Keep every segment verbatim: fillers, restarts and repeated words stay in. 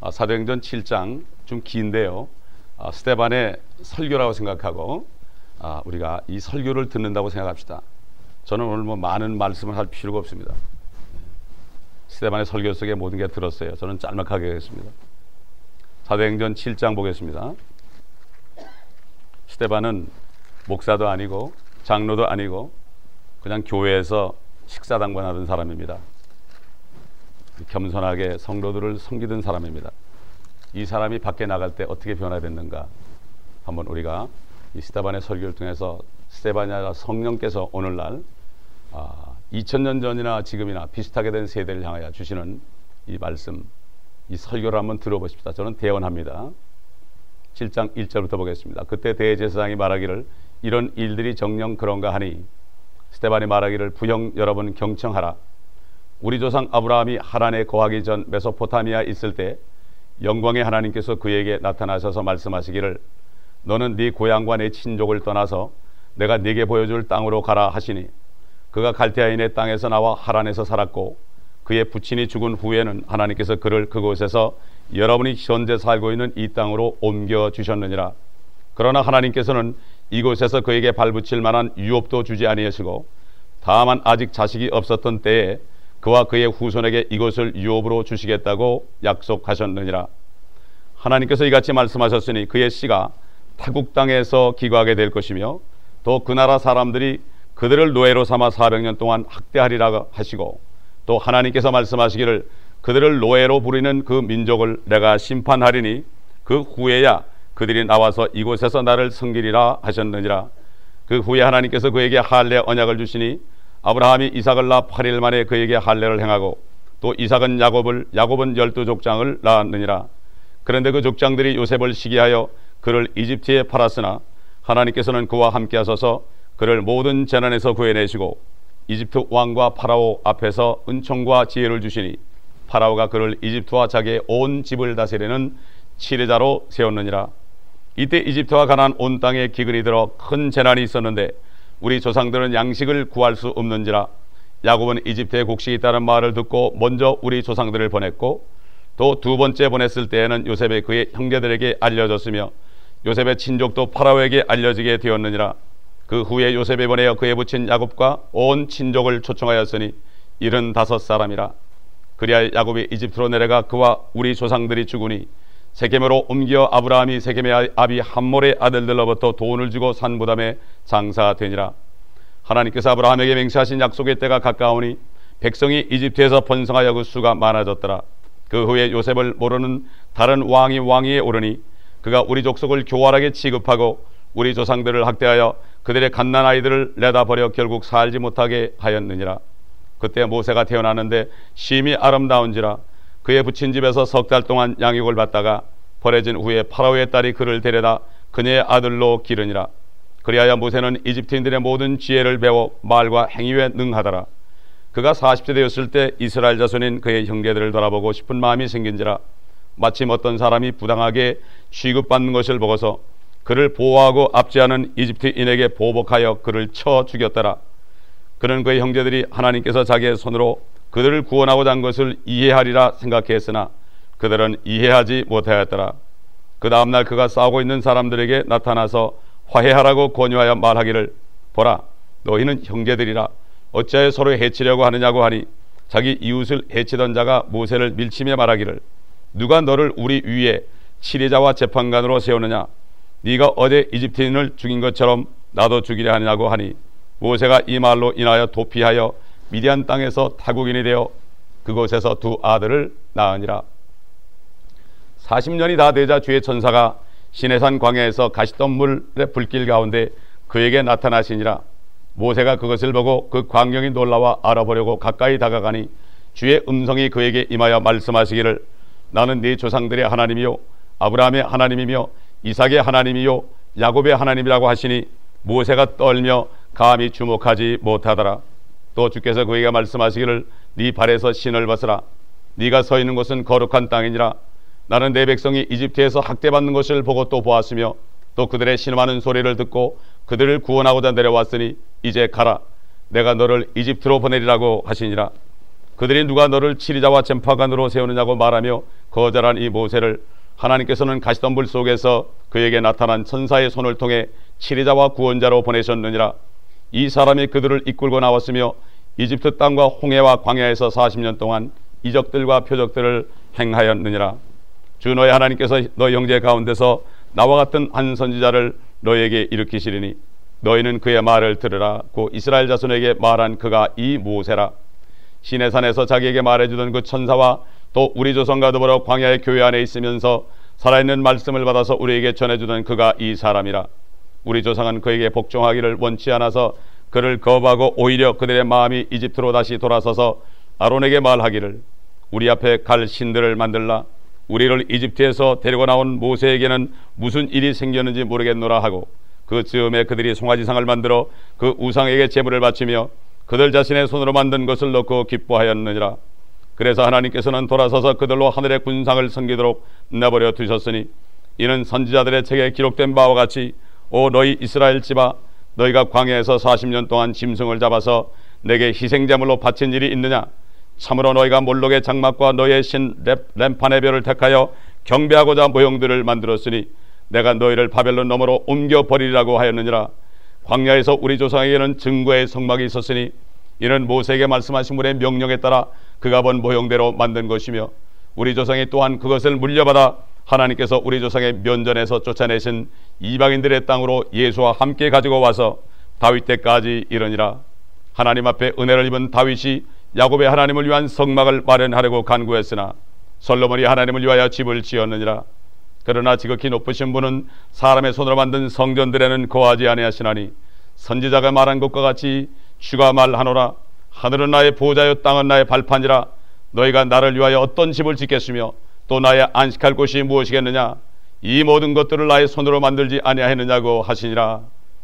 사도행전 칠 장 좀 긴데요. 스데반의 설교라고 생각하고 우리가 이 설교를 듣는다고 생각합시다. 저는 오늘 뭐 많은 말씀을 할 필요가 없습니다. 스데반의 설교 속에 모든 게 들었어요. 저는 짤막하게 하겠습니다. 사도행전 칠 장 보겠습니다. 스데반은 목사도 아니고 장로도 아니고 그냥 교회에서 식사당번하던 사람입니다. 겸손하게 성도들을 섬기던 사람입니다. 이 사람이 밖에 나갈 때 어떻게 변화됐는가 한번 우리가 이 스데반의 설교를 통해서 스데반이 아니라 성령께서 오늘날 아, 이천 년 전이나 지금이나 비슷하게 된 세대를 향하여 주시는 이 말씀, 이 설교를 한번 들어보십시다. 저는 대언합니다. 칠 장 일 절부터 보겠습니다. 그때 대제사장이 말하기를 이런 일들이 정녕 그런가 하니 스데반이 말하기를 부형 여러분 경청하라. 우리 조상 아브라함이 하란에 거하기 전 메소포타미아에 있을 때 영광의 하나님께서 그에게 나타나셔서 말씀하시기를 너는 네 고향과 네 친족을 떠나서 내가 네게 보여줄 땅으로 가라 하시니 그가 갈대아인의 땅에서 나와 하란에서 살았고 그의 부친이 죽은 후에는 하나님께서 그를 그곳에서 여러분이 현재 살고 있는 이 땅으로 옮겨주셨느니라. 그러나 하나님께서는 이곳에서 그에게 발붙일 만한 유업도 주지 아니하시고 다만 아직 자식이 없었던 때에 그와 그의 후손에게 이것을 유업으로 주시겠다고 약속하셨느니라. 하나님께서 이같이 말씀하셨으니 그의 씨가 타국 땅에서 기거하게 될 것이며 또 그 나라 사람들이 그들을 노예로 삼아 사백 년 동안 학대하리라 하시고 또 하나님께서 말씀하시기를 그들을 노예로 부리는 그 민족을 내가 심판하리니 그 후에야 그들이 나와서 이곳에서 나를 섬기리라 하셨느니라. 그 후에 하나님께서 그에게 할례 언약을 주시니 아브라함이 이삭을 낳아 팔 일 만에 그에게 할례를 행하고 또 이삭은 야곱을 야곱은 열두 족장을 낳았느니라. 그런데 그 족장들이 요셉을 시기하여 그를 이집트에 팔았으나 하나님께서는 그와 함께 하셔서 그를 모든 재난에서 구해내시고 이집트 왕과 파라오 앞에서 은총과 지혜를 주시니 파라오가 그를 이집트와 자기의 온 집을 다스리는 치리자로 세웠느니라. 이때 이집트와 가나안 온 땅에 기근이 들어 큰 재난이 있었는데 우리 조상들은 양식을 구할 수 없는지라. 야곱은 이집트에 곡식이 있다는 말을 듣고 먼저 우리 조상들을 보냈고 또 두 번째 보냈을 때에는 요셉이 그의 형제들에게 알려졌으며 요셉의 친족도 파라오에게 알려지게 되었느니라. 그 후에 요셉이 보내어 그의 부친 야곱과 온 친족을 초청하였으니 일흔다섯 사람이라. 그리하여 야곱이 이집트로 내려가 그와 우리 조상들이 죽으니 세겜으로 옮겨 아브라함이 세겜의 아비 함몰의 아들들로부터 돈을 주고 산 부담에 장사되니라. 하나님께서 아브라함에게 맹세하신 약속의 때가 가까우니 백성이 이집트에서 번성하여 그 수가 많아졌더라. 그 후에 요셉을 모르는 다른 왕이 왕위에 오르니 그가 우리 족속을 교활하게 취급하고 우리 조상들을 학대하여 그들의 갓난 아이들을 내다버려 결국 살지 못하게 하였느니라. 그때 모세가 태어나는데 심히 아름다운지라. 그의 부친 집에서 석 달 동안 양육을 받다가 버려진 후에 파라오의 딸이 그를 데려다 그녀의 아들로 기르니라. 그리하여 모세는 이집트인들의 모든 지혜를 배워 말과 행위에 능하더라. 그가 사십 세 되었을 때 이스라엘 자손인 그의 형제들을 돌아보고 싶은 마음이 생긴지라. 마침 어떤 사람이 부당하게 취급받는 것을 보고서 그를 보호하고 압제하는 이집트인에게 보복하여 그를 쳐 죽였더라. 그는 그의 형제들이 하나님께서 자기의 손으로 그들을 구원하고자 한 것을 이해하리라 생각했으나 그들은 이해하지 못하였더라. 그 다음날 그가 싸우고 있는 사람들에게 나타나서 화해하라고 권유하여 말하기를 보라 너희는 형제들이라 어찌하여 서로 해치려고 하느냐고 하니 자기 이웃을 해치던 자가 모세를 밀치며 말하기를 누가 너를 우리 위에 치리자와 재판관으로 세우느냐 네가 어제 이집트인을 죽인 것처럼 나도 죽이려 하느냐고 하니 모세가 이 말로 인하여 도피하여 미디안 땅에서 타국인이 되어 그곳에서 두 아들을 낳으니라. 사십 년이 다 되자 주의 천사가 시내산 광야에서 가시덤불의 불길 가운데 그에게 나타나시니라. 모세가 그것을 보고 그 광경이 놀라워 알아보려고 가까이 다가가니 주의 음성이 그에게 임하여 말씀하시기를 나는 네 조상들의 하나님이요 아브라함의 하나님이며 이삭의 하나님이요 야곱의 하나님이라고 하시니 모세가 떨며 감히 주목하지 못하더라. 또 주께서 그에게 말씀하시기를 네 발에서 신을 벗으라. 네가 서 있는 곳은 거룩한 땅이니라. 나는 내 백성이 이집트에서 학대받는 것을 보고 또 보았으며 또 그들의 신음하는 소리를 듣고 그들을 구원하고자 내려왔으니 이제 가라. 내가 너를 이집트로 보내리라고 하시니라. 그들이 누가 너를 치리자와 쟁파관으로 세우느냐고 말하며 거절한 이 모세를 하나님께서는 가시덤불 속에서 그에게 나타난 천사의 손을 통해 치리자와 구원자로 보내셨느니라. 이 사람이 그들을 이끌고 나왔으며 이집트 땅과 홍해와 광야에서 사십 년 동안 이적들과 표적들을 행하였느니라. 주 너의 하나님께서 너희 형제 가운데서 나와 같은 한 선지자를 너에게 일으키시리니 너희는 그의 말을 들으라. 고 이스라엘 자손에게 말한 그가 이 모세라. 시내산에서 자기에게 말해주던 그 천사와 또 우리 조상과 더불어 광야의 교회 안에 있으면서 살아있는 말씀을 받아서 우리에게 전해주던 그가 이 사람이라. 우리 조상은 그에게 복종하기를 원치 않아서 그를 거부하고 오히려 그들의 마음이 이집트로 다시 돌아서서 아론에게 말하기를 우리 앞에 갈 신들을 만들라. 우리를 이집트에서 데리고 나온 모세에게는 무슨 일이 생겼는지 모르겠노라 하고 그 즈음에 그들이 송아지상을 만들어 그 우상에게 제물을 바치며 그들 자신의 손으로 만든 것을 넣고 기뻐하였느니라. 그래서 하나님께서는 돌아서서 그들로 하늘의 군상을 섬기도록 내버려 두셨으니 이는 선지자들의 책에 기록된 바와 같이 오 너희 이스라엘 집아 너희가 광야에서 사십 년 동안 짐승을 잡아서 내게 희생제물로 바친 일이 있느냐. 참으로 너희가 몰록의 장막과 너희의 신 램판의 별을 택하여 경배하고자 모형들을 만들었으니 내가 너희를 바벨론 너머로 옮겨버리라고 하였느니라. 광야에서 우리 조상에게는 증거의 성막이 있었으니 이는 모세에게 말씀하신 분의 명령에 따라 그가 본 모형대로 만든 것이며 우리 조상이 또한 그것을 물려받아 하나님께서 우리 조상의 면전에서 쫓아내신 이방인들의 땅으로 예수와 함께 가지고 와서 다윗 때까지 이르니라. 하나님 앞에 은혜를 입은 다윗이 야곱의 하나님을 위한 성막을 마련하려고 간구했으나 솔로몬이 하나님을 위하여 집을 지었느니라. 그러나 지극히 높으신 분은 사람의 손으로 만든 성전들에는 거하지 아니하시나니 선지자가 말한 것과 같이 주가 말하노라. 하늘은 나의 보호자요 땅은 나의 발판이라. 너희가 나를 위하여 어떤 집을 짓겠으며 또 나의 안식할 곳이 무엇이겠느냐. 이 모든 것들을 나의 손으로 만들지 아니하였느냐고 하시니라.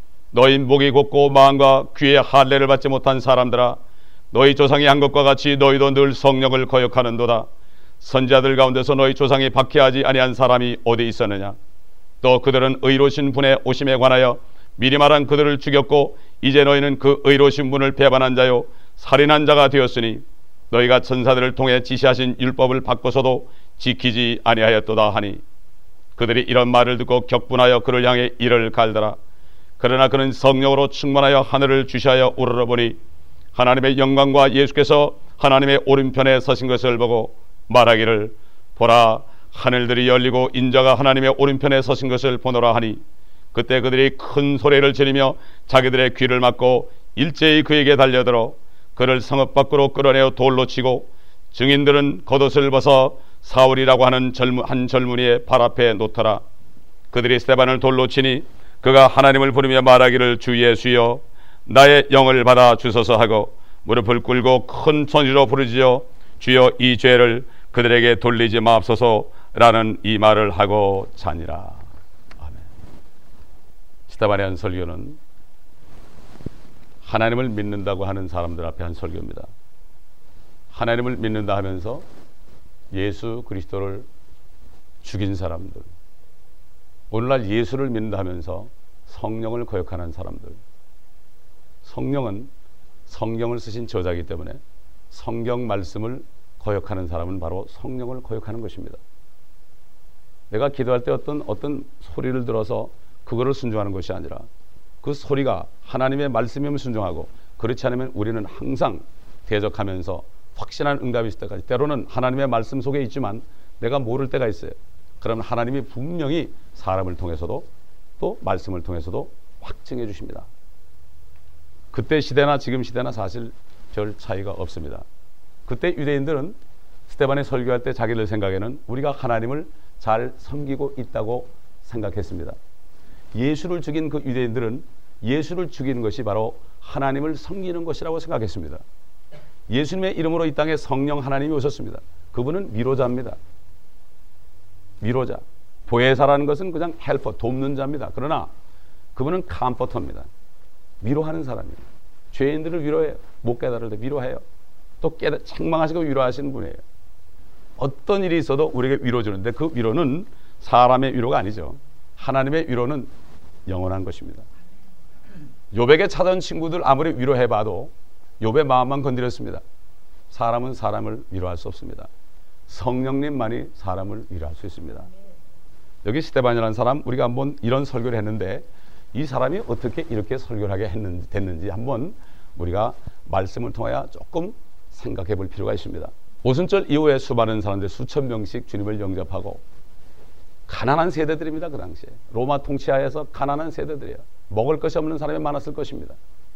너희 목이 곧고 마음과 귀의 할례를 받지 못한 사람들아 너희 조상이 한 것과 같이 너희도 늘 성령을 거역하는도다. 선지자들 가운데서 너희 조상이 박해하지 아니한 사람이 어디 있었느냐. 또 그들은 의로우신 분의 오심에 관하여 미리 말한 그들을 죽였고 이제 너희는 그 의로우신 분을 배반한 자요 살인한 자가 되었으니 너희가 천사들을 통해 지시하신 율법을 바꿔서도 지키지 아니하였도다 하니 그들이 이런 말을 듣고 격분하여 그를 향해 이를 갈더라. 그러나 그는 성령으로 충만하여 하늘을 주시하여 우러러보니 하나님의 영광과 예수께서 하나님의 오른편에 서신 것을 보고 말하기를 보라 하늘들이 열리고 인자가 하나님의 오른편에 서신 것을 보노라 하니 그때 그들이 큰 소리를 지르며 자기들의 귀를 막고 일제히 그에게 달려들어 그를 성읍 밖으로 끌어내어 돌로 치고 증인들은 겉옷을 벗어 사울이라고 하는 젊은, 한 젊은이의 발 앞에 놓더라. 그들이 스데반을 돌로 치니 그가 하나님을 부르며 말하기를 주 예수여 나의 영을 받아 주소서 하고 무릎을 꿇고 큰 소리로 부르짖어 주여 이 죄를 그들에게 돌리지 마옵소서라는 이 말을 하고 자니라. 아멘. 스데반의 한 설교는 하나님을 믿는다고 하는 사람들 앞에 한 설교입니다. 하나님을 믿는다 하면서 예수 그리스도를 죽인 사람들, 오늘날 예수를 믿는다 하면서 성령을 거역하는 사람들. 성령은 성경을 쓰신 저자이기 때문에 성경 말씀을 거역하는 사람은 바로 성령을 거역하는 것입니다. 내가 기도할 때 어떤 어떤 소리를 들어서 그거를 순종하는 것이 아니라 그 소리가 하나님의 말씀임을 순종하고 그렇지 않으면 우리는 항상 대적하면서 확신한 응답이 있을 때까지 때로는 하나님의 말씀 속에 있지만 내가 모를 때가 있어요. 그러면 하나님이 분명히 사람을 통해서도 또 말씀을 통해서도 확증해 주십니다. 그때 시대나 지금 시대나 사실 별 차이가 없습니다. 그때 유대인들은 스데반이 설교할 때 자기들 생각에는 우리가 하나님을 잘 섬기고 있다고 생각했습니다. 예수를 죽인 그 유대인들은 예수를 죽이는 것이 바로 하나님을 섬기는 것이라고 생각했습니다. 예수님의 이름으로 이 땅에 성령 하나님이 오셨습니다. 그분은 위로자입니다. 위로자. 보혜사라는 것은 그냥 헬퍼, 돕는 자입니다. 그러나 그분은 컴포터입니다. 위로하는 사람입니다. 죄인들을 위로해요. 못 깨달을 때 위로해요. 또 깨달, 책망하시고 위로하시는 분이에요. 어떤 일이 있어도 우리에게 위로 주는데 그 위로는 사람의 위로가 아니죠. 하나님의 위로는 영원한 것입니다. 욥에게 찾아온 친구들 아무리 위로해봐도 욥의 마음만 건드렸습니다. 사람은 사람을 위로할 수 없습니다. 성령님만이 사람을 위로할 수 있습니다. 여기 스데반이라는 사람, 우리가 한번 이런 설교를 했는데 이 사람이 어떻게 이렇게 설교를 하게 했는지, 됐는지 한번 우리가 말씀을 통하여 조금 생각해 볼 필요가 있습니다. 오순절 이후에 수많은 사람들 수천 명씩 주님을 영접하고, 가난한 세대들입니다. 그 당시에 로마 통치하에서 가난한 세대들이에요. 먹을 것이 없는 사람이 많았을 것입니다.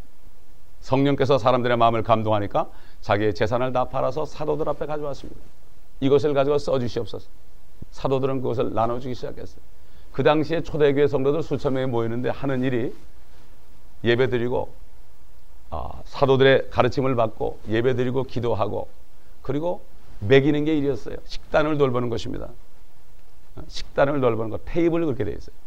성령께서 사람들의 마음을 감동하니까 자기의 재산을 다 팔아서 사도들 앞에 가져왔습니다. 이것을 가지고 써주시옵소서. 사도들은 그것을 나눠주기 시작했어요. 그 당시에 초대교회 성도들 수천 명이 모이는데 하는 일이 예배드리고, 아, 사도들의 가르침을 받고 예배드리고 기도하고, 그리고 먹이는 게 일이었어요. 식단을 돌보는 것입니다. 식단을 돌보는 것, 테이블 그렇게 되어 있어요.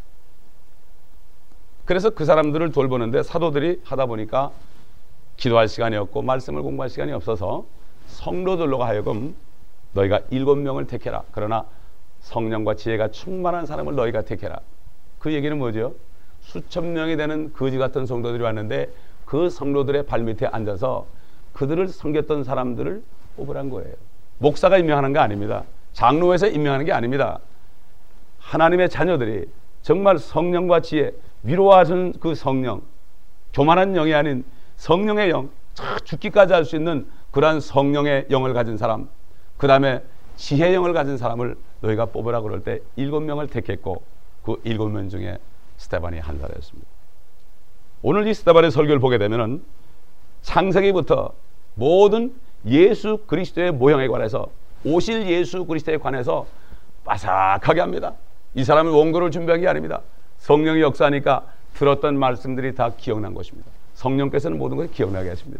그래서 그 사람들을 돌보는데 사도들이 하다 보니까 기도할 시간이 없고 말씀을 공부할 시간이 없어서 성도들로 하여금 너희가 일곱 명을 택해라. 그러나 성령과 지혜가 충만한 사람을 너희가 택해라. 그 얘기는 뭐죠? 수천 명이 되는 거지 같은 성도들이 왔는데 그 성도들의 발밑에 앉아서 그들을 섬겼던 사람들을 뽑으란 거예요. 목사가 임명하는 게 아닙니다. 장로에서 임명하는 게 아닙니다. 하나님의 자녀들이 정말 성령과 지혜, 위로하는 그 성령, 교만한 영이 아닌 성령의 영, 죽기까지 할 수 있는 그러한 성령의 영을 가진 사람, 그 다음에 지혜의 영을 가진 사람을 너희가 뽑으라 그럴 때 일곱 명을 택했고, 그 일곱 명 중에 스데반이 한 사람이었습니다. 오늘 이 스데반의 설교를 보게 되면은 창세기부터 모든 예수 그리스도의 모형에 관해서, 오실 예수 그리스도에 관해서 빠삭하게 합니다. 이 사람은 원고를 준비한 게 아닙니다. 성령이 역사하니까 들었던 말씀들이 다 기억난 것입니다. 성령께서는 모든 것을 기억나게 하십니다.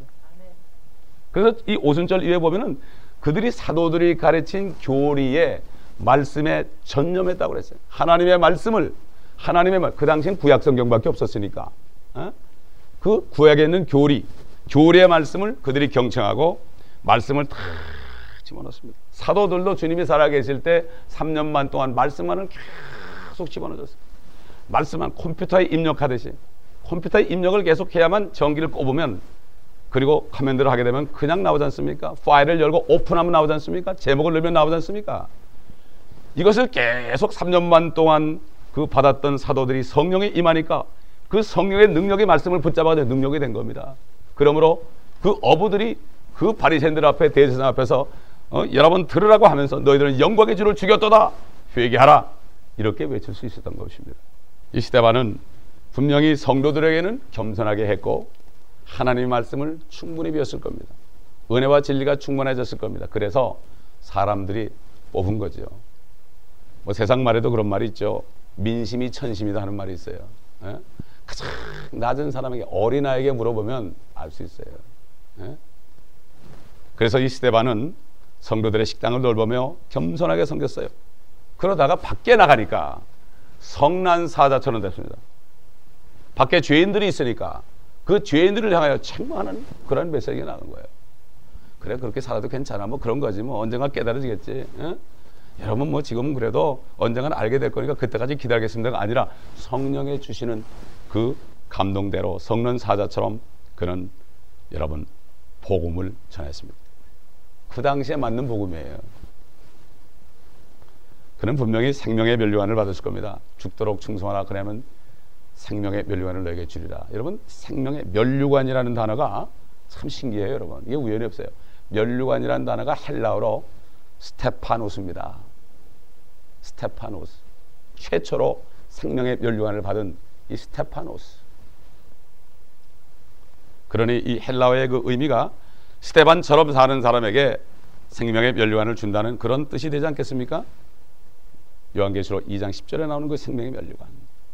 그래서 이 오순절 이후에 보면은 그들이 사도들이 가르친 교리에 말씀에 전념했다고 그랬어요. 하나님의 말씀을, 하나님의 말, 그 당시엔 구약 성경밖에 없었으니까 어? 그 구약에 있는 교리, 교리의 말씀을 그들이 경청하고 말씀을 다 집어넣습니다. 사도들도 주님이 살아계실 때 삼 년만 동안 말씀만을 계속 집어넣었어요. 말씀만 컴퓨터에 입력하듯이 컴퓨터에 입력을 계속 해야만 전기를 꼽으면, 그리고 커맨드를 하게 되면 그냥 나오지 않습니까? 파일을 열고 오픈하면 나오지 않습니까? 제목을 넣으면 나오지 않습니까? 이것을 계속 삼 년만 동안 그 받았던 사도들이 성령이 임하니까 그 성령의 능력의 말씀을 붙잡아서 능력이 된 겁니다. 그러므로 그 어부들이 그 바리새인들 앞에, 대제사장 앞에서 어, 여러분 들으라고 하면서 너희들은 영광의 주를 죽였도다, 회개하라, 이렇게 외칠 수 있었던 것입니다. 이 스데반은 분명히 성도들에게는 겸손하게 했고 하나님의 말씀을 충분히 배웠을 겁니다. 은혜와 진리가 충만해졌을 겁니다. 그래서 사람들이 뽑은 거죠. 뭐 세상 말에도 그런 말이 있죠. 민심이 천심이다 하는 말이 있어요. 에? 가장 낮은 사람에게, 어린아이에게 물어보면 알 수 있어요. 에? 그래서 이 스데반은 성도들의 식당을 돌보며 겸손하게 섬겼어요. 그러다가 밖에 나가니까 성난사자처럼 됐습니다. 밖에 죄인들이 있으니까 그 죄인들을 향하여 책망하는 그런 메시지가 나는 거예요. 그래, 그렇게 살아도 괜찮아, 뭐 그런 거지, 뭐 언젠가 깨달아지겠지. 에? 여러분 뭐 지금은 그래도 언젠가는 알게 될 거니까 그때까지 기다리겠습니다가 아니라 성령의 주시는 그 감동대로 성난사자처럼 그는 여러분 복음을 전했습니다. 그 당시에 맞는 복음이에요. 그는 분명히 생명의 면류관을 받았을 겁니다. 죽도록 충성하라, 그러면 생명의 면류관을 너에게 주리라. 여러분, 생명의 면류관이라는 단어가 참 신기해요. 여러분, 이게 우연히 없어요. 면류관이라는 단어가 헬라어로 스테파노스입니다. 스테파노스, 최초로 생명의 면류관을 받은 이 스테파노스. 그러니 이 헬라어의 그 의미가 스데반처럼 사는 사람에게 생명의 면류관을 준다는 그런 뜻이 되지 않겠습니까? 요한계시록 이 장 십 절에 나오는 그 생명의 면류관.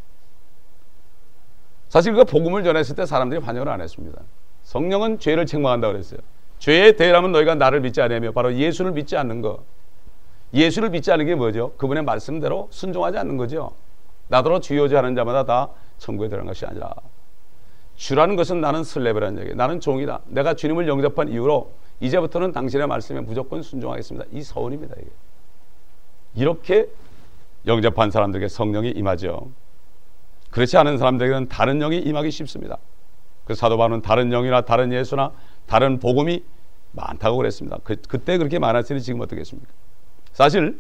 사실 그 복음을 전했을 때 사람들이 환영을 안 했습니다. 성령은 죄를 책망한다고 그랬어요. 죄에 대하면 너희가 나를 믿지 않으며, 바로 예수를 믿지 않는 거. 예수를 믿지 않는 게 뭐죠? 그분의 말씀대로 순종하지 않는 거죠. 나더러 주여주 하는 자마다 다 천국에 들어간 것이 아니라, 주라는 것은 나는 슬레브라는 얘기예요. 나는 종이다. 내가 주님을 영접한 이후로 이제부터는 당신의 말씀에 무조건 순종하겠습니다. 이 서원입니다. 이게. 이렇게 영접한 사람들에게 성령이 임하죠. 그렇지 않은 사람들에게는 다른 영이 임하기 쉽습니다. 그 사도 바울은 다른 영이나 다른 예수나 다른 복음이 많다고 그랬습니다. 그, 그때 그렇게 많았으니 지금 어떻겠습니까? 사실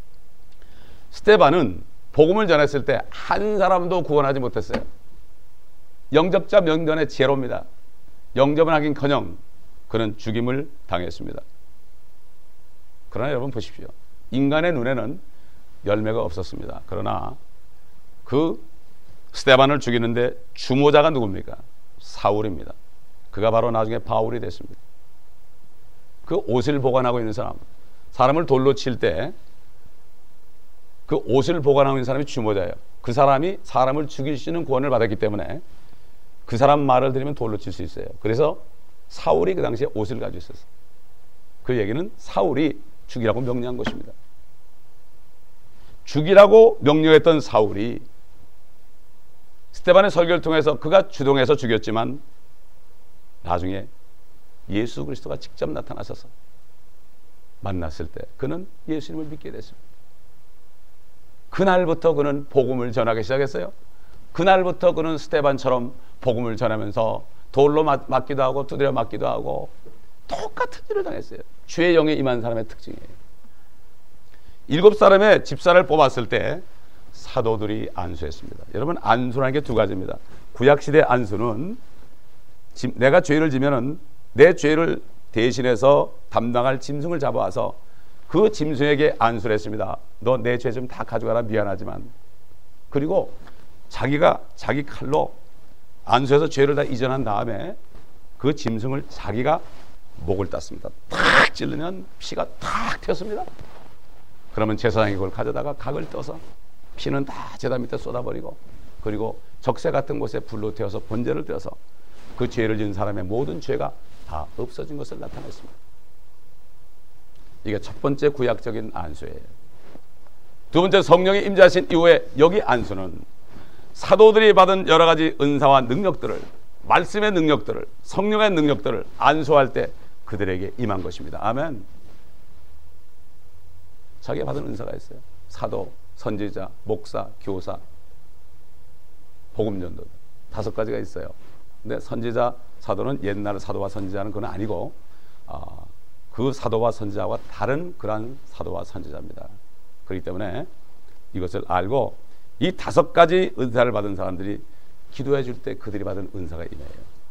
스데반은 복음을 전했을 때 한 사람도 구원하지 못했어요. 영접자 명단의 제로입니다. 영접은 하긴커녕 그는 죽임을 당했습니다. 그러나 여러분 보십시오. 인간의 눈에는 열매가 없었습니다. 그러나 그 스데반을 죽이는데 주모자가 누굽니까? 사울입니다. 그가 바로 나중에 바울이 됐습니다. 그 옷을 보관하고 있는 사람, 사람을 돌로 칠 때 그 옷을 보관하고 있는 사람이 주모자예요. 그 사람이 사람을 죽일 수 있는 구원을 받았기 때문에 그 사람 말을 들으면 돌로 칠 수 있어요. 그래서 사울이 그 당시에 옷을 가지고 있었어요. 그 얘기는 사울이 죽이라고 명령한 것입니다. 죽이라고 명령했던 사울이 스데반의 설교를 통해서 그가 주동해서 죽였지만 나중에 예수 그리스도가 직접 나타나셔서 만났을 때 그는 예수님을 믿게 됐습니다. 그날부터 그는 복음을 전하기 시작했어요. 그날부터 그는 스데반처럼 복음을 전하면서 돌로 맞, 맞기도 하고 두드려 맞기도 하고 똑같은 일을 당했어요. 주의 영에 임한 사람의 특징이에요. 일곱 사람의 집사를 뽑았을 때 사도들이 안수했습니다. 여러분, 안수라는 게 두 가지입니다. 구약시대 안수는 내가 죄를 지면은 내 죄를 대신해서 담당할 짐승을 잡아와서 그 짐승에게 안수를 했습니다. 너 내 죄 좀 다 가져가라, 미안하지만. 그리고 자기가 자기 칼로 안수해서 죄를 다 이전한 다음에 그 짐승을 자기가 목을 땄습니다. 탁 찌르면 피가 탁 튀었습니다. 그러면 제사장이 그걸 가져다가 각을 떠서 피는 다 제단 밑에 쏟아버리고, 그리고 적새 같은 곳에 불로 태워서 번제를 드려서 그 죄를 지은 사람의 모든 죄가 다 없어진 것을 나타냈습니다. 이게 첫 번째 구약적인 안수예요. 두 번째, 성령이 임재하신 이후에 여기 안수는 사도들이 받은 여러 가지 은사와 능력들을, 말씀의 능력들을, 성령의 능력들을 안수할 때 그들에게 임한 것입니다. 아멘. 자기가 받은 은사가 있어요. 사도, 선지자, 목사, 교사, 복음전도 다섯 가지가 있어요. 근데 선지자, 사도는 옛날 사도와 선지자는 그건 아니고 어, 그 사도와 선지자와 다른 그러한 사도와 선지자입니다. 그렇기 때문에 이것을 알고 이 다섯 가지 은사를 받은 사람들이 기도해 줄 때 그들이 받은 은사가 임해요.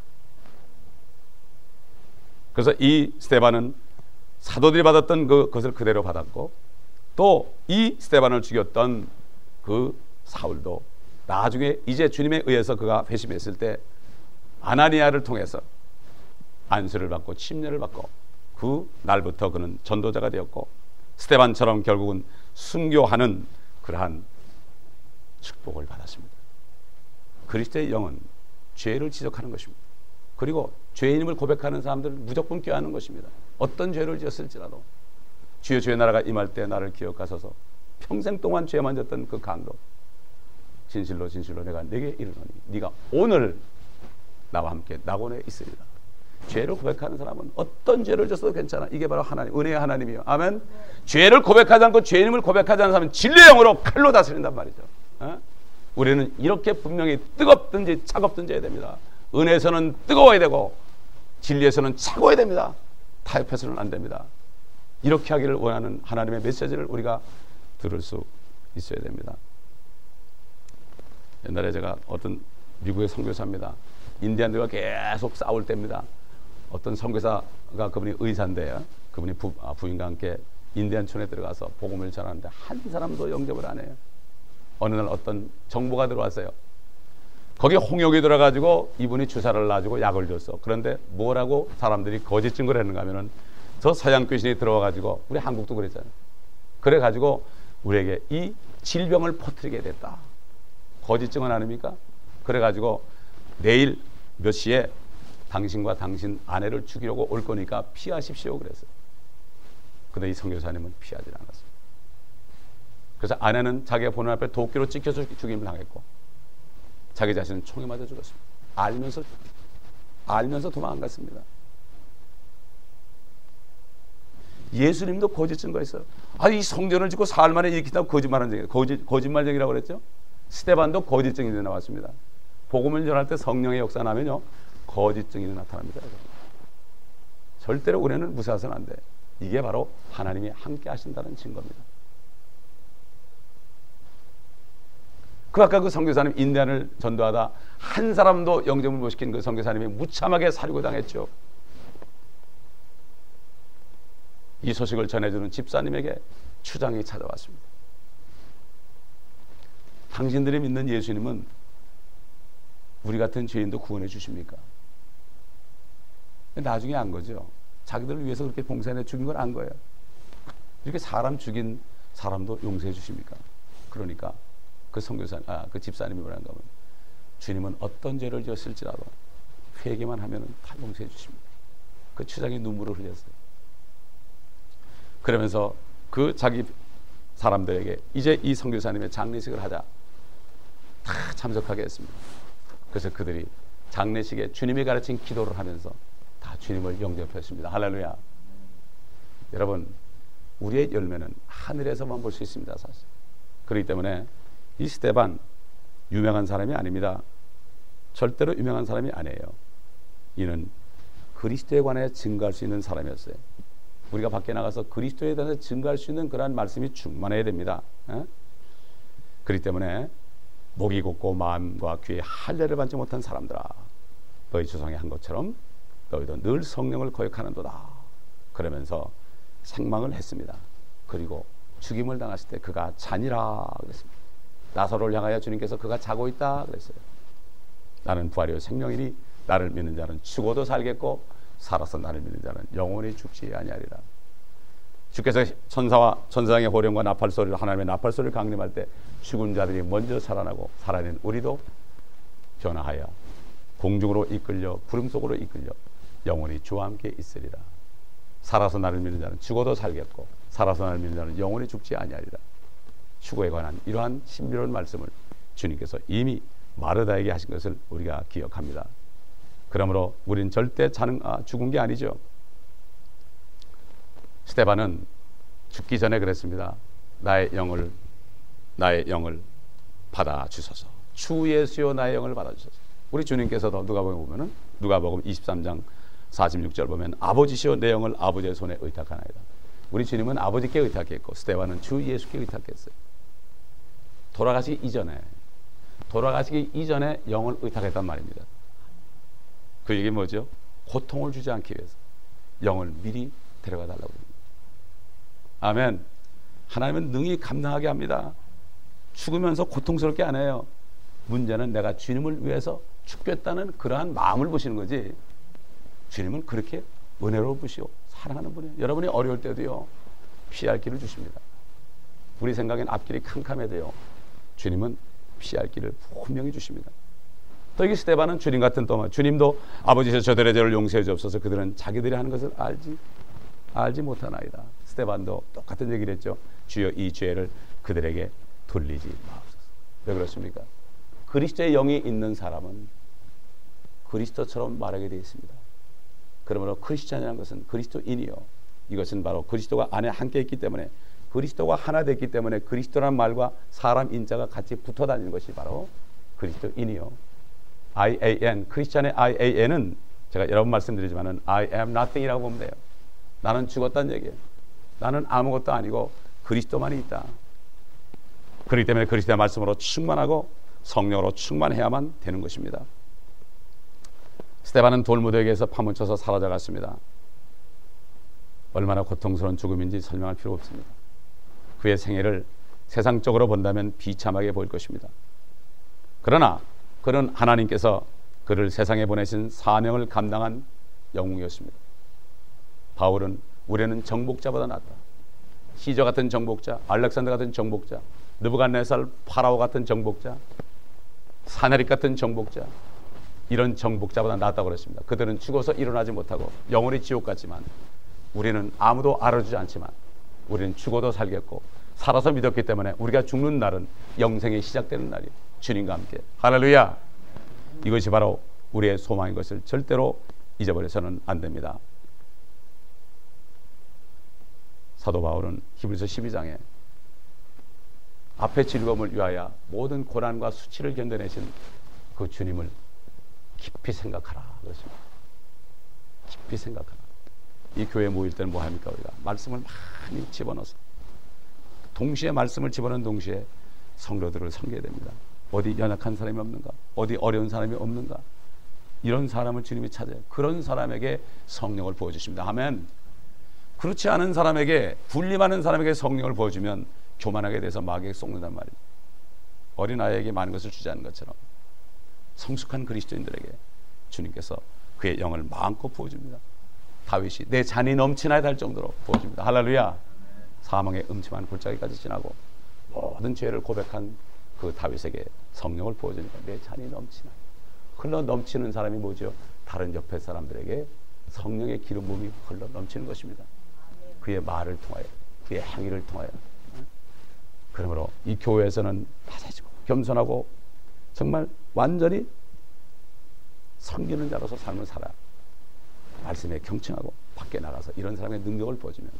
그래서 이 스데반은 사도들이 받았던 그것을 그대로 받았고, 또 이 스데반을 죽였던 그 사울도 나중에 이제 주님에 의해서 그가 회심했을 때 아나니아를 통해서 안수를 받고 침례를 받고 그 날부터 그는 전도자가 되었고, 스데반처럼 결국은 순교하는 그러한 축복을 받았습니다. 그리스도의 영은 죄를 지적하는 것입니다. 그리고 죄인임을 고백하는 사람들을 무조건 꾀하는 것입니다. 어떤 죄를 지었을지라도 주여 주의 나라가 임할 때 나를 기억하소서. 평생 동안 죄만 졌던 그 강도, 진실로 진실로 내가 네게 이르노니 네가 오늘 나와 함께 낙원에 있으리라. 죄를 고백하는 사람은 어떤 죄를 졌어도 괜찮아. 이게 바로 하나님, 은혜의 하나님이요. 아멘. 네. 죄를 고백하지 않고 죄인임을 고백하지 않는 사람은 진리의 영으로 칼로 다스린단 말이죠. 어? 우리는 이렇게 분명히 뜨겁든지 차갑든지 해야 됩니다. 은혜에서는 뜨거워야 되고 진리에서는 차가워야 됩니다. 타협해서는 안 됩니다. 이렇게 하기를 원하는 하나님의 메시지를 우리가 들을 수 있어야 됩니다. 옛날에 제가 어떤 미국의 선교사입니다. 인디안들과 계속 싸울 때입니다. 어떤 선교사가, 그분이 의사인데요, 그분이 부, 아, 부인과 함께 인디안촌에 들어가서 복음을 전하는데 한 사람도 영접을 안 해요. 어느 날 어떤 정보가 들어왔어요. 거기 홍역이 들어가지고 이분이 주사를 놔주고 약을 줬어. 그런데 뭐라고 사람들이 거짓 증거를 했는가 하면은 저 서양 귀신이 들어와가지고, 우리 한국도 그랬잖아요. 그래가지고 우리에게 이 질병을 퍼뜨리게 됐다. 거짓 증언 아닙니까? 그래가지고 내일 몇 시에 당신과 당신 아내를 죽이려고 올 거니까 피하십시오 그랬어요. 근데 이 선교사님은 피하지 않았어요. 그래서 아내는 자기가 보는 앞에 도끼로 찍혀서 죽임을 당했고, 자기 자신은 총에 맞아 죽었습니다. 알면서 알면서 도망 안 갔습니다. 예수님도 거짓 증거했어요. 아, 이 성전을 짓고 사흘 만에 일으킨다고 거짓말한 적이, 거짓 거짓말쟁이라고 그랬죠. 스데반도 거짓 증인이 나왔습니다. 복음을 전할 때 성령의 역사 나면요, 거짓 증인이 나타납니다. 절대로 우리는 무시해서는 안 돼. 이게 바로 하나님이 함께 하신다는 증거입니다. 그 아까 그 선교사님 인디안을 전도하다 한 사람도 영접을 못 시킨 그 선교사님이 무참하게 살이고 당했죠. 이 소식을 전해주는 집사님에게 추장이 찾아왔습니다. 당신들이 믿는 예수님은 우리 같은 죄인도 구원해 주십니까? 나중에 안 거죠. 자기들을 위해서 그렇게 봉사해 죽인 걸 안 거예요. 이렇게 사람 죽인 사람도 용서해 주십니까? 그러니까 그 선교사, 아, 그 집사님이 뭐라는가 하면 주님은 어떤 죄를 지었을지라도 회개만 하면 다 용서해 주십니다. 그 추장이 눈물을 흘렸어요. 그러면서 그 자기 사람들에게 이제 이 선교사님의 장례식을 하자. 다 참석하게 했습니다. 그래서 그들이 장례식에 주님이 가르친 기도를 하면서 다 주님을 영접했습니다. 할렐루야. 여러분, 우리의 열매는 하늘에서만 볼 수 있습니다. 사실. 그렇기 때문에 이 스데반 유명한 사람이 아닙니다. 절대로 유명한 사람이 아니에요. 이는 그리스도에 관해 증거할 수 있는 사람이었어요. 우리가 밖에 나가서 그리스도에 대해서 증거할 수 있는 그러한 말씀이 충만해야 됩니다. 에? 그렇기 때문에 목이 곧고 마음과 귀에 할례를 받지 못한 사람들아, 너희 조상이 한 것처럼 너희도 늘 성령을 거역하는도다. 그러면서 생망을 했습니다. 그리고 죽임을 당하실 때 그가 자니라 그랬습니다. 나사로를 향하여 주님께서 그가 자고 있다 그랬어요. 나는 부활이요 생명이니 나를 믿는 자는 죽어도 살겠고 살아서 나를 믿는 자는 영원히 죽지 아니하리라. 주께서 천사와 천사장의 호령과 나팔 소리를 하나님의 나팔 소리를 강림할 때 죽은 자들이 먼저 살아나고 살아낸 우리도 변화하여 공중으로 이끌려 구름 속으로 이끌려 영원히 주와 함께 있으리라. 살아서 나를 믿는 자는 죽어도 살겠고 살아서 나를 믿는 자는 영원히 죽지 아니하리라. 죽어에 관한 이러한 신비로운 말씀을 주님께서 이미 마르다에게 하신 것을 우리가 기억합니다. 그러므로 우린 절대 자는, 아, 죽은 게 아니죠. 스데반은 죽기 전에 그랬습니다. 나의 영을 나의 영을 받아 주소서. 주 예수여 나의 영을 받아 주소서. 우리 주님께서도 누가복음 보면은 누가복음 이십삼 장 사십육 절 보면 아버지시여 내 영을 아버지의 손에 의탁하나이다. 우리 주님은 아버지께 의탁했고 스데반은 주 예수께 의탁했어요. 돌아가시기 이전에 돌아가시기 이전에 영을 의탁했단 말입니다. 그 얘기 뭐죠? 고통을 주지 않기 위해서 영을 미리 데려가 달라고 합니다. 아멘. 하나님은 능히 감당하게 합니다. 죽으면서 고통스럽게 안 해요. 문제는 내가 주님을 위해서 죽겠다는 그러한 마음을 보시는 거지. 주님은 그렇게 은혜로우시오 사랑하는 분이에요. 여러분이 어려울 때도요 피할 길을 주십니다. 우리 생각엔 앞길이 캄캄해도요 주님은 피할 길을 분명히 주십니다. 또 이 스데반은 주님 같은 또 주님도 아버지여 저들의 죄를 용서해 주옵소서. 그들은 자기들이 하는 것을 알지 알지 못하나이다. 스데반도 똑같은 얘기를 했죠. 주여 이 죄를 그들에게 돌리지 마옵소서. 왜 그렇습니까? 그리스도의 영이 있는 사람은 그리스도처럼 말하게 되어 있습니다. 그러므로 크리스찬이라는 것은 그리스도인이요. 이것은 바로 그리스도가 안에 함께 있기 때문에 그리스도가 하나 됐기 때문에 그리스도라는 말과 사람 인자가 같이 붙어 다니는 것이 바로 그리스도인이요. I A N, 크리스찬의 I A N은 제가 여러 번 말씀드리지만은 I am nothing이라고 보면 돼요. 나는 죽었다는 얘기예요. 나는 아무것도 아니고 그리스도만이 있다. 그렇기 때문에 그리스도의 말씀으로 충만하고 성령으로 충만해야만 되는 것입니다. 스데반은 돌무더기에서 파묻혀서 사라져갔습니다. 얼마나 고통스러운 죽음인지 설명할 필요 없습니다. 그의 생애를 세상적으로 본다면 비참하게 보일 것입니다. 그러나 그는 하나님께서 그를 세상에 보내신 사명을 감당한 영웅이었습니다. 바울은 우리는 정복자보다 낫다. 시저 같은 정복자, 알렉산더 같은 정복자, 느부갓네살 파라오 같은 정복자, 사내립 같은 정복자, 이런 정복자보다 낫다고 그랬습니다. 그들은 죽어서 일어나지 못하고 영원히 지옥 갔지만 우리는 아무도 알아주지 않지만 우리는 죽어도 살겠고 살아서 믿었기 때문에 우리가 죽는 날은 영생이 시작되는 날이에요. 주님과 함께. 할렐루야. 이것이 바로 우리의 소망인 것을 절대로 잊어버려서는 안 됩니다. 사도 바울은 히브리서 십이 장에 앞의 즐거움을 위하여 모든 고난과 수치를 견뎌내신 그 주님을 깊이 생각하라 그렇습니다. 깊이 생각하라. 이 교회에 모일 때는 뭐 합니까? 우리가 말씀을 많이 집어넣어서 동시에 말씀을 집어넣은 동시에 성도들을 섬겨야 됩니다. 어디 연약한 사람이 없는가? 어디 어려운 사람이 없는가? 이런 사람을 주님이 찾아요. 그런 사람에게 성령을 부어주십니다. 아멘. 그렇지 않은 사람에게, 분림하는 사람에게 성령을 부어주면 교만하게 돼서 마귀에게 속는단 말이에요. 어린아이에게 많은 것을 주지 않은 것처럼 성숙한 그리스도인들에게 주님께서 그의 영을 마음껏 부어줍니다. 다윗이 내 잔이 넘치나이다 할 정도로 부어줍니다. 할렐루야. 사망의 음침한 골짜기까지 지나고 모든 죄를 고백한 그 다윗에게 성령을 부어주니까 내 잔이 넘치나. 흘러 넘치는 사람이 뭐죠? 다른 옆에 사람들에게 성령의 기름 부음이 흘러 넘치는 것입니다. 그의 말을 통하여, 그의 행위를 통하여. 그러므로 이 교회에서는 낮아지고 겸손하고 정말 완전히 섬기는 자로서 삶을 살아 말씀에 경청하고 밖에 나가서 이런 사람의 능력을 보여주면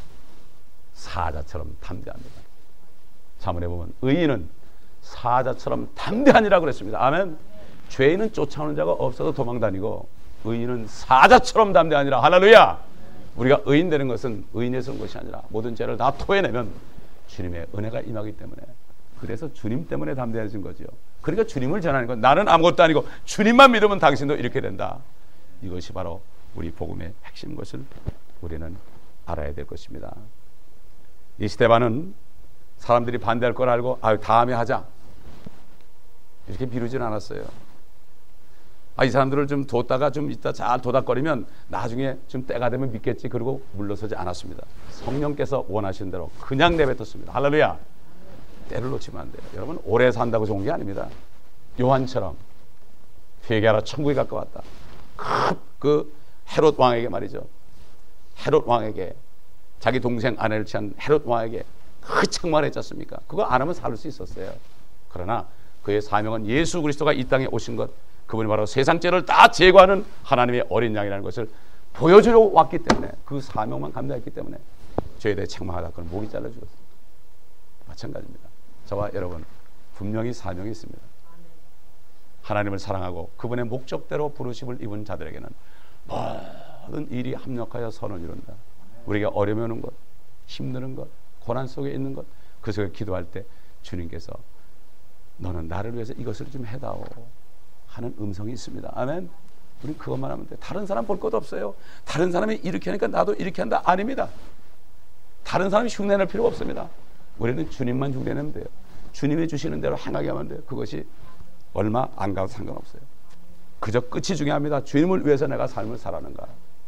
사자처럼 담대합니다. 자문에 보면 의인은 사자처럼 담대하니라 그랬습니다. 아멘. 죄인은 쫓아오는 자가 없어도 도망다니고 의인은 사자처럼 담대하니라. 할렐루야. 우리가 의인 되는 것은 의인에서 온 것이 아니라 모든 죄를 다 토해내면 주님의 은혜가 임하기 때문에, 그래서 주님 때문에 담대해진 거죠. 그러니까 주님을 전하는 건 나는 아무것도 아니고 주님만 믿으면 당신도 이렇게 된다. 이것이 바로 우리 복음의 핵심 것을 우리는 알아야 될 것입니다. 이 스데반은 사람들이 반대할 걸 알고 아 다음에 하자 이렇게 미루진 않았어요. 아, 이 사람들을 좀 뒀다가 좀 이따 잘 도닥거리면 나중에 좀 때가 되면 믿겠지. 그리고 물러서지 않았습니다. 성령께서 원하시는 대로 그냥 내뱉었습니다. 할렐루야. 때를 놓치면 안 돼요. 여러분, 오래 산다고 좋은 게 아닙니다. 요한처럼 회개하라 천국에 가까웠다. 그 헤롯 왕에게 말이죠. 헤롯 왕에게, 자기 동생 아내를 취한 헤롯 왕에게 그 책망했지 않습니까? 그거 안 하면 살 수 있었어요. 그러나 그의 사명은 예수 그리스도가 이 땅에 오신 것, 그분이 바로 세상 죄를 다 제거하는 하나님의 어린 양이라는 것을 보여주려고 왔기 때문에, 그 사명만 감당했기 때문에 죄에 대해 책망하다 그는 목이 잘라 죽었어요. 마찬가지입니다. 저와 여러분 분명히 사명이 있습니다. 하나님을 사랑하고 그분의 목적대로 부르심을 입은 자들에게는 모든 일이 합력하여 선을 이룬다. 우리가 어려움이 오는 것, 힘드는 것, 고난 속에 있는 것, 그 속에 기도할 때 주님께서 너는 나를 위해서 이것을 좀 해다오 하는 음성이 있습니다. 아멘. 우리는 그것만 하면 돼요. 다른 사람 볼 것도 없어요. 다른 사람이 이렇게 하니까 나도 이렇게 한다. 아닙니다. 다른 사람이 흉내낼 필요가 없습니다. 우리는 주님만 흉내내면 돼요. 주님이 주시는 대로 행하게 하면 돼요. 그것이 얼마 안 가도 상관없어요. 그저 끝이 중요합니다. 주님을 위해서 내가 삶을 살아는가.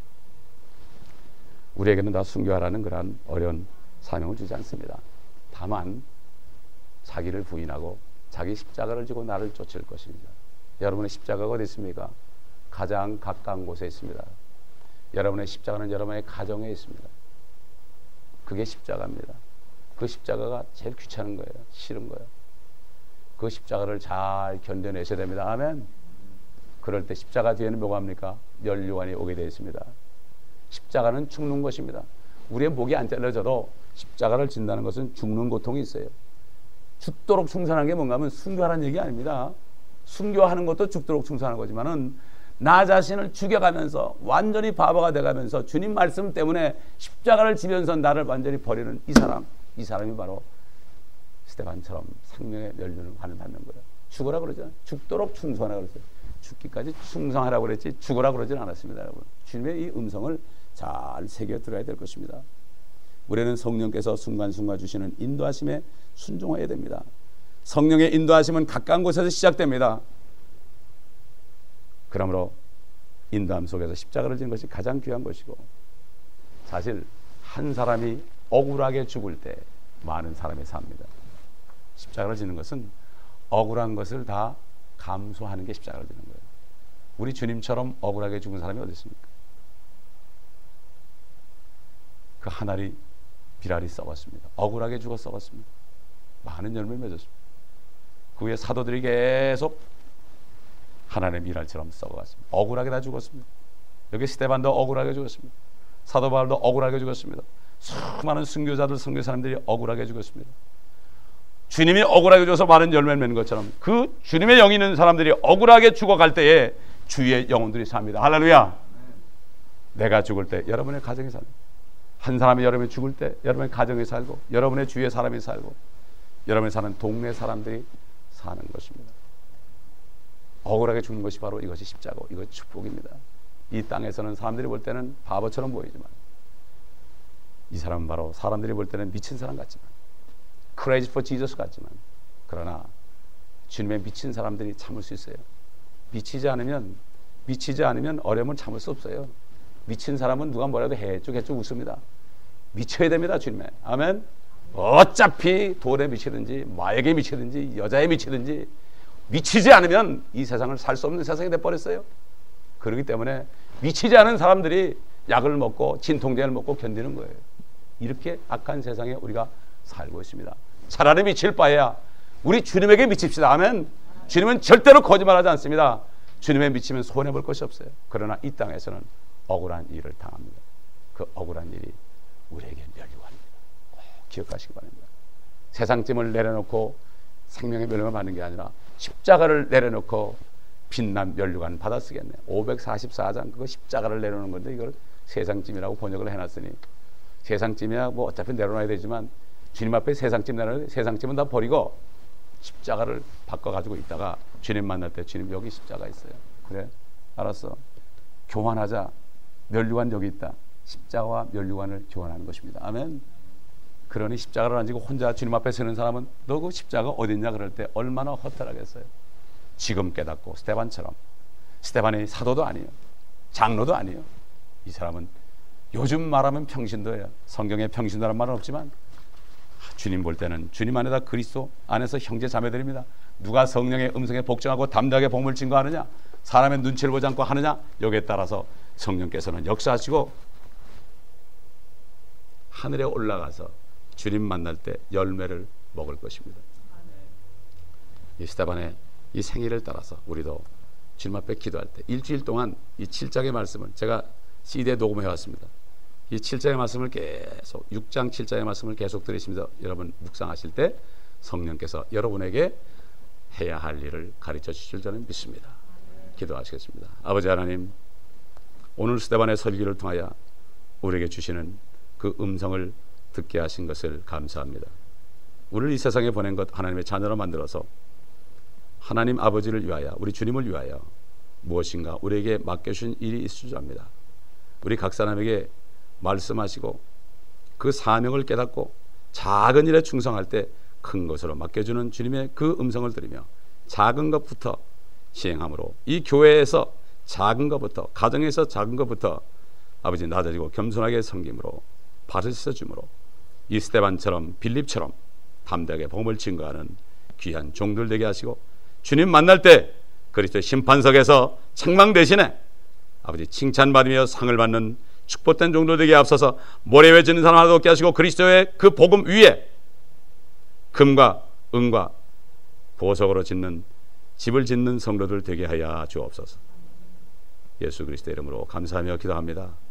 우리에게는 다 순교하라는 그러한 어려운 사명을 주지 않습니다. 다만 자기를 부인하고 자기 십자가를 지고 나를 쫓을 것입니다. 여러분의 십자가가 어디 있습니까? 가장 가까운 곳에 있습니다. 여러분의 십자가는 여러분의 가정에 있습니다. 그게 십자가입니다. 그 십자가가 제일 귀찮은 거예요. 싫은 거예요. 그 십자가를 잘 견뎌내셔야 됩니다. 아멘. 그럴 때 십자가 뒤에는 뭐가 합니까? 면류관이 오게 되어 있습니다. 십자가는 죽는 것입니다. 우리의 목이 안 잘려져도 십자가를 진다는 것은 죽는 고통이 있어요. 죽도록 충성하는 게 뭔가 하면 순교하라는 얘기 아닙니다. 순교하는 것도 죽도록 충성하는 거지만은 나 자신을 죽여가면서 완전히 바보가 돼가면서 주님 말씀 때문에 십자가를 지면서 나를 완전히 버리는 이 사람, 이 사람이 바로 스데반처럼 생명의 면류를 받는 거예요. 죽으라 그러잖아요. 죽도록 충성하라 그랬어요. 죽기까지 충성하라고 그랬지 죽으라 그러진 않았습니다. 여러분, 주님의 이 음성을 잘 새겨 들어야 될 것입니다. 우리는 성령께서 순간순간 주시는 인도하심에 순종해야 됩니다. 성령의 인도하심은 가까운 곳에서 시작됩니다. 그러므로 인도함 속에서 십자가를 지는 것이 가장 귀한 것이고, 사실 한 사람이 억울하게 죽을 때 많은 사람이 삽니다. 십자가를 지는 것은 억울한 것을 다 감수하는 게 십자가를 지는 거예요. 우리 주님처럼 억울하게 죽은 사람이 어디 있습니까? 그 하나리 비랄이 썩었습니다. 억울하게 죽어 썩었습니다. 많은 열매를 맺었습니다. 그 후에 사도들이 계속 하나님의 미랄처럼 썩어갔습니다. 억울하게 다 죽었습니다. 여기 스데반도 억울하게 죽었습니다. 사도 바울도 억울하게 죽었습니다. 수많은 순교자들, 선교 사람들이 억울하게 죽었습니다. 주님이 억울하게 죽어서 많은 열매를 맺는 것처럼 그 주님의 영이 있는 사람들이 억울하게 죽어갈 때에 주의 영혼들이 삽니다. 할렐루야. 내가 죽을 때 여러분의 가정이 살고, 한 사람이 여러분이 죽을 때 여러분의 가정이 살고, 여러분의 주위의 사람이 살고, 여러분이 사는 동네 사람들이 사는 것입니다. 억울하게 죽는 것이 바로 이것이 십자가고 이것이 축복입니다. 이 땅에서는 사람들이 볼 때는 바보처럼 보이지만, 이 사람은 바로 사람들이 볼 때는 미친 사람 같지만, crazy for Jesus 같지만, 그러나 주님의 미친 사람들이 참을 수 있어요. 미치지 않으면 미치지 않으면 어려움은 참을 수 없어요. 미친 사람은 누가 뭐라도 해쭉 해쭉 웃습니다. 미쳐야 됩니다, 주님의. 아멘. 어차피 돈에 미치든지 마약에 미치든지 여자에 미치든지 미치지 않으면 이 세상을 살 수 없는 세상이 돼버렸어요. 그렇기 때문에 미치지 않은 사람들이 약을 먹고 진통제를 먹고 견디는 거예요. 이렇게 악한 세상에 우리가 살고 있습니다. 차라리 미칠 바에야 우리 주님에게 미칩시다. 아멘. 주님은 절대로 거짓말하지 않습니다. 주님에 미치면 손해볼 것이 없어요. 그러나 이 땅에서는 억울한 일을 당합니다. 그 억울한 일이 우리에게 멸류관입니다. 꼭 기억하시기 바랍니다. 세상짐을 내려놓고 생명의 멸류관을 받는 게 아니라 십자가를 내려놓고 빛난 멸류관 받아 쓰겠네. 오백사십사 장 그거 십자가를 내려놓는 건데 이걸 세상짐이라고 번역을 해놨으니, 세상짐이야 뭐 어차피 내려놔야 되지만 주님 앞에 세상짐 내려놓으면 세상짐은 다 버리고 십자가를 바꿔가지고 있다가 주님 만날 때 주님 여기 십자가 있어요. 그래? 알았어. 교환하자. 멸류관 여기 있다. 십자가와 멸류관을 교환하는 것입니다. 아멘. 그러니 십자가를 안 지고 혼자 주님 앞에 서는 사람은 너 그 십자가 어디 있냐 그럴 때 얼마나 허탈하겠어요. 지금 깨닫고 스데반처럼, 스데반이 사도도 아니에요, 장로도 아니에요. 이 사람은 요즘 말하면 평신도예요. 성경에 평신도라는 말은 없지만 주님 볼 때는 주님 안에다 그리스도 안에서 형제 자매들입니다. 누가 성령의 음성에 복종하고 담대하게 복음을 증거하느냐, 사람의 눈치를 보지 않고 하느냐, 여기에 따라서 성령께서는 역사하시고 하늘에 올라가서 주님 만날 때 열매를 먹을 것입니다. 이 스데반의 이 생일을 따라서 우리도 주님 앞에 기도할 때 일주일 동안 이 칠 장의 말씀을 제가 씨디에 녹음해 왔습니다. 이 칠 장의 말씀을 계속 육 장 칠 장의 말씀을 계속 들으시면서 여러분 묵상하실 때 성령께서 여러분에게 해야 할 일을 가르쳐 주실 저는 믿습니다. 기도하시겠습니다. 아버지 하나님, 오늘 스데반의 설교를 통하여 우리에게 주시는 그 음성을 듣게 하신 것을 감사합니다. 우리를 이 세상에 보낸 것 하나님의 자녀로 만들어서 하나님 아버지를 위하여, 우리 주님을 위하여 무엇인가 우리에게 맡겨주신 일이 있을 줄 압니다. 우리 각 사람에게 말씀하시고 그 사명을 깨닫고 작은 일에 충성할 때 큰 것으로 맡겨주는 주님의 그 음성을 들으며 작은 것부터 시행함으로 이 교회에서 작은 것부터, 가정에서 작은 것부터 아버지 낮아지고 겸손하게 섬김으로 발을 씻어줌으로 이 스데반처럼 빌립처럼 담대하게 복음을 증거하는 귀한 종들 되게 하시고, 주님 만날 때 그리스도의 심판석에서 책망 대신에 아버지 칭찬받으며 상을 받는 축복된 종들 되게 앞서서 모래 위에 짓는 사람 하나도 없게 하시고, 그리스도의 그 복음 위에 금과 은과 보석으로 짓는 집을 짓는 성도들 되게 하여 주옵소서. 예수 그리스도의 이름으로 감사하며 기도합니다.